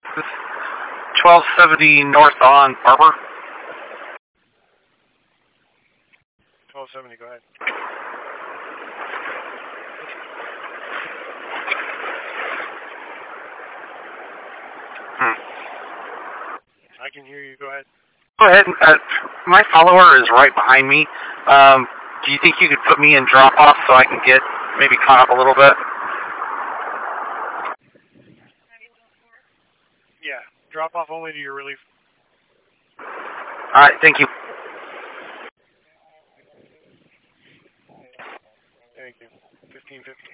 This is 1270 North on Barber. 1270, go ahead. I can hear you, go ahead. Go ahead. My follower is right behind me. Do you think you could put me in drop-off so I can get maybe caught up a little bit? Yeah, drop off only to your relief. All right, thank you. Thank you. 1550.